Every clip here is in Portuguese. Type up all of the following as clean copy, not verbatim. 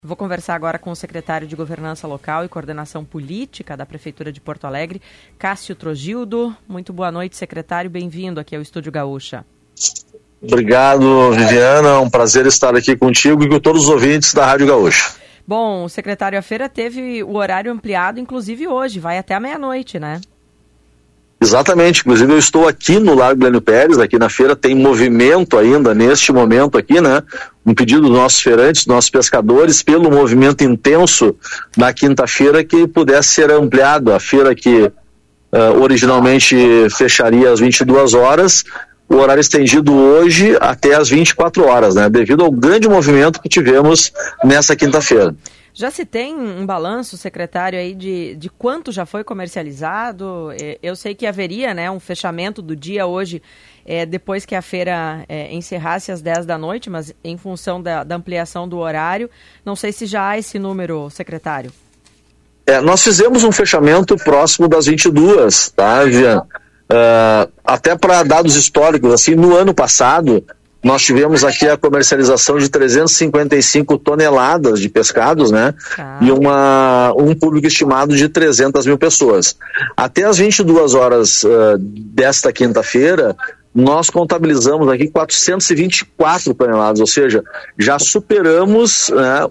Vou conversar agora com o secretário de Governança Local e Coordenação Política da Prefeitura de Porto Alegre, Cássio Trogildo. Muito boa noite, secretário. Bem-vindo aqui ao Estúdio Gaúcha. Obrigado, Viviana. É um prazer estar aqui contigo e com todos os ouvintes da Rádio Gaúcha. Bom, secretário, a feira teve o horário ampliado, inclusive hoje, vai até a meia-noite, né? Exatamente, inclusive eu estou aqui no Largo Glênio Pérez, aqui na feira tem movimento ainda neste momento aqui, né? Um pedido dos nossos feirantes, dos nossos pescadores, pelo movimento intenso na quinta-feira que pudesse ser ampliado. A feira que originalmente fecharia às 22 horas, o horário estendido hoje até às 24 horas, né? Devido ao grande movimento que tivemos nessa quinta-feira. Já se tem um balanço, secretário, aí de quanto já foi comercializado? Eu sei que haveria, né, um fechamento do dia hoje, depois que a feira encerrasse às 10 da noite, mas em função da ampliação do horário, não sei se já há esse número, secretário. Nós fizemos um fechamento próximo das 22, tá, Viviane? Até para dados históricos, assim, no ano passado, nós tivemos aqui a comercialização de 355 toneladas de pescados, né? E um público estimado de 300 mil pessoas. Até as 22 horas desta quinta-feira, nós contabilizamos aqui 424 toneladas, ou seja, já superamos, né,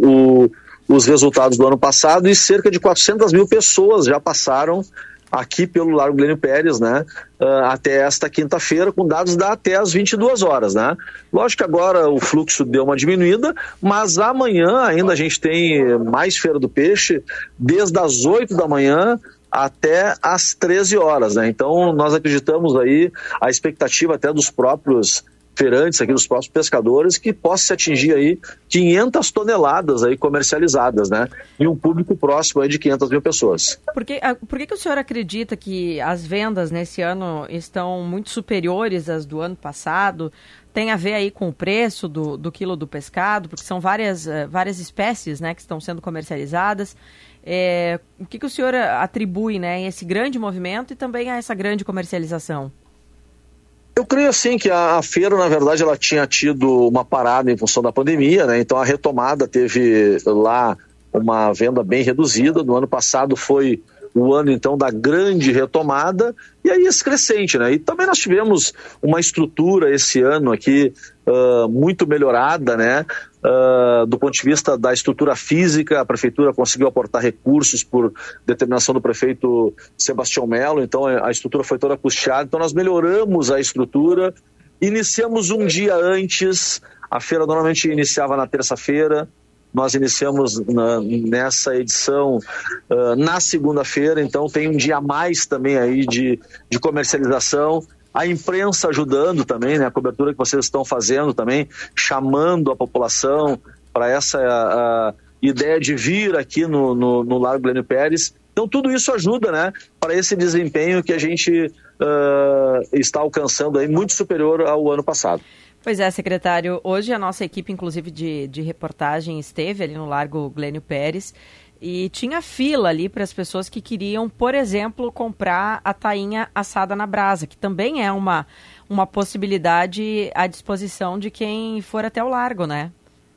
os resultados do ano passado e cerca de 400 mil pessoas já passaram aqui pelo Largo Glênio Pérez, né, até esta quinta-feira, com dados até às 22 horas, né. Lógico que agora o fluxo deu uma diminuída, mas amanhã ainda a gente tem mais Feira do Peixe, desde as 8 da manhã até às 13 horas, né. Então nós acreditamos aí, a expectativa até dos próprios feirantes aqui, dos próprios pescadores, que possa se atingir aí 500 toneladas aí comercializadas, né? E um público próximo aí de 500 mil pessoas. Por que o senhor acredita que as vendas nesse ano estão muito superiores às do ano passado? Tem a ver aí com o preço do quilo do pescado, porque são várias espécies, né, que estão sendo comercializadas. O que o senhor atribui, né, a esse grande movimento e também a essa grande comercialização? Eu creio assim que a feira, na verdade, ela tinha tido uma parada em função da pandemia, né? Então a retomada teve lá uma venda bem reduzida. No ano passado foi o ano, então, da grande retomada, e aí esse crescente, né? E também nós tivemos uma estrutura esse ano aqui muito melhorada, né? Do ponto de vista da estrutura física, a prefeitura conseguiu aportar recursos por determinação do prefeito Sebastião Melo, então a estrutura foi toda custeada, então nós melhoramos a estrutura, iniciamos um dia antes, a feira normalmente iniciava na terça-feira, nós iniciamos nessa edição na segunda-feira, então tem um dia a mais também aí de comercialização. A imprensa ajudando também, né? A cobertura que vocês estão fazendo também, chamando a população para essa ideia de vir aqui no Largo Glênio Pérez. Então tudo isso ajuda, né? Para esse desempenho que a gente está alcançando aí, muito superior ao ano passado. Pois é, secretário. Hoje a nossa equipe, inclusive de reportagem, esteve ali no Largo Glênio Pérez e tinha fila ali para as pessoas que queriam, por exemplo, comprar a tainha assada na brasa, que também é uma possibilidade à disposição de quem for até o largo, né?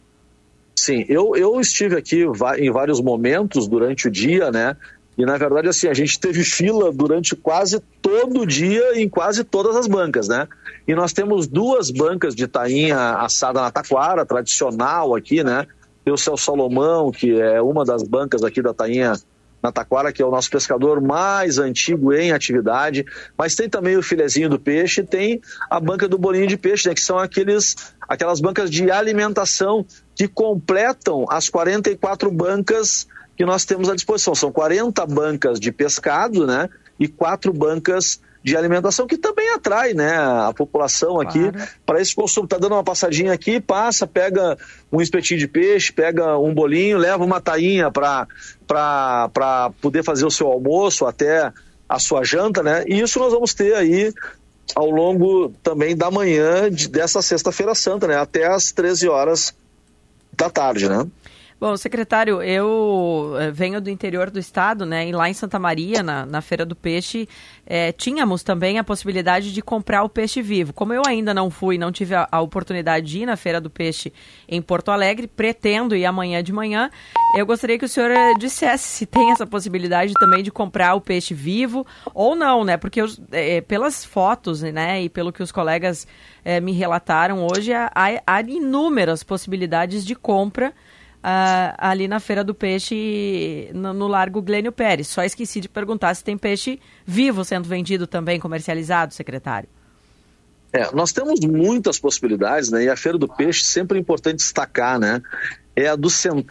Sim, eu estive aqui em vários momentos durante o dia, né? E, na verdade, assim, a gente teve fila durante quase todo o dia em quase todas as bancas, né? E nós temos 2 bancas de tainha assada na taquara, tradicional aqui, né? Tem o Seu Salomão, que é uma das bancas aqui da tainha na taquara, que é o nosso pescador mais antigo em atividade. Mas tem também o filezinho do peixe, tem a banca do bolinho de peixe, né? Que são aquelas bancas de alimentação que completam as 44 bancas que nós temos à disposição. São 40 bancas de pescado, né? E 4 bancas de alimentação, que também atrai, né, a população aqui, claro, para esse consumo. Tá dando uma passadinha aqui, passa, pega um espetinho de peixe, pega um bolinho, leva uma tainha para poder fazer o seu almoço, até a sua janta, né? E isso nós vamos ter aí ao longo também da manhã dessa sexta-feira santa, né? Até às 13 horas da tarde, né? Bom, secretário, eu venho do interior do estado, né? E lá em Santa Maria, na Feira do Peixe, tínhamos também a possibilidade de comprar o peixe vivo. Como eu ainda não tive a oportunidade de ir na Feira do Peixe em Porto Alegre, pretendo ir amanhã de manhã, eu gostaria que o senhor dissesse se tem essa possibilidade também de comprar o peixe vivo ou não, né? Porque pelas fotos, né, e pelo que os colegas me relataram hoje, há inúmeras possibilidades de compra ali na Feira do Peixe, no Largo Glênio Pérez. Só esqueci de perguntar se tem peixe vivo sendo vendido também, comercializado, secretário. Nós temos muitas possibilidades, né? E a Feira do Peixe, sempre é importante destacar, né? É a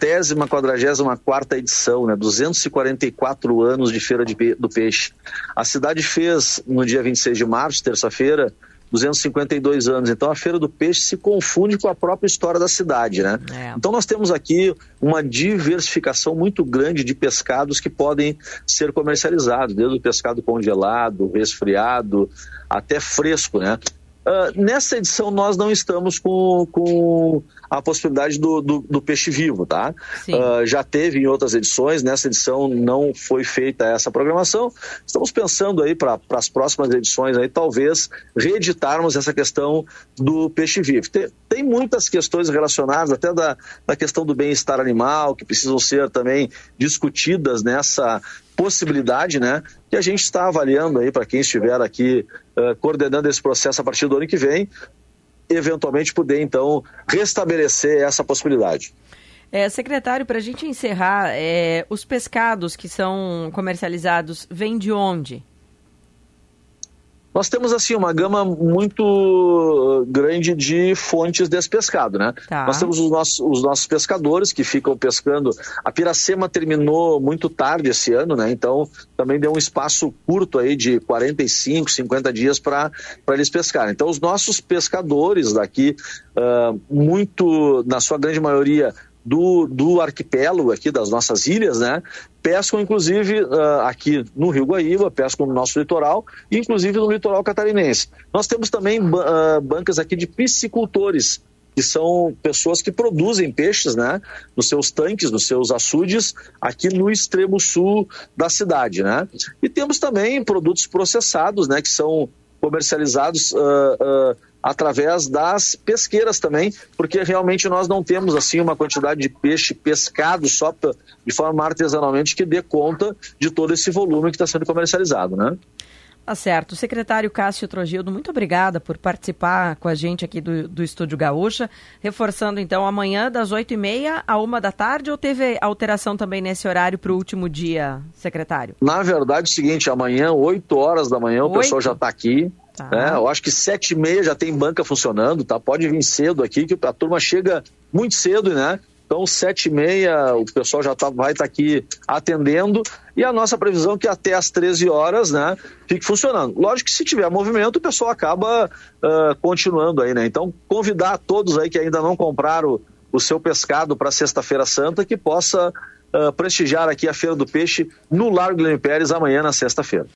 244ª edição, né? 244 anos de Feira do Peixe. A cidade fez, no dia 26 de março, terça-feira, 252 anos. Então a Feira do Peixe se confunde com a própria história da cidade, né? Então nós temos aqui uma diversificação muito grande de pescados que podem ser comercializados, desde o pescado congelado, resfriado, até fresco, né? Nessa edição nós não estamos com a possibilidade do peixe vivo, tá? Já teve em outras edições, nessa edição não foi feita essa programação. Estamos pensando aí para as próximas edições aí, talvez reeditarmos essa questão do peixe vivo. Tem muitas questões relacionadas até da questão do bem-estar animal, que precisam ser também discutidas nessa possibilidade, né, que a gente está avaliando aí para quem estiver aqui coordenando esse processo a partir do ano que vem, eventualmente poder então restabelecer essa possibilidade. Secretário, para a gente encerrar, os pescados que são comercializados vêm de onde? Nós temos assim uma gama muito grande de fontes desse pescado, né? Nós temos os nossos pescadores que ficam pescando. A Piracema terminou muito tarde esse ano, né? Então também deu um espaço curto aí de 45, 50 dias para eles pescarem. Então os nossos pescadores daqui, muito, na sua grande maioria, do arquipélago aqui, das nossas ilhas, né? Pescam inclusive aqui no Rio Guaíba, pescam no nosso litoral e inclusive no litoral catarinense. Nós temos também bancas aqui de piscicultores, que são pessoas que produzem peixes, né, nos seus tanques, nos seus açudes, aqui no extremo sul da cidade, né? E temos também produtos processados, né, que são comercializados através das pesqueiras também, porque realmente nós não temos assim uma quantidade de peixe pescado só de forma artesanalmente que dê conta de todo esse volume que está sendo comercializado, né? Tá certo. Secretário Cássio Trogildo, muito obrigada por participar com a gente aqui do Estúdio Gaúcha, reforçando então amanhã das 8h30 à 1h da tarde, ou teve alteração também nesse horário para o último dia, secretário? Na verdade é o seguinte, amanhã 8 horas da manhã o pessoal já está aqui. Eu acho que 7h30 já tem banca funcionando, tá? Pode vir cedo aqui, que a turma chega muito cedo, né? Então 7h30 o pessoal já vai estar aqui atendendo e a nossa previsão é que até às 13 horas, né, fique funcionando. Lógico que se tiver movimento o pessoal acaba continuando aí, né? Então convidar todos aí que ainda não compraram o seu pescado para Sexta-feira Santa que possa prestigiar aqui a Feira do Peixe no Largo Glênio Pérez amanhã na sexta-feira.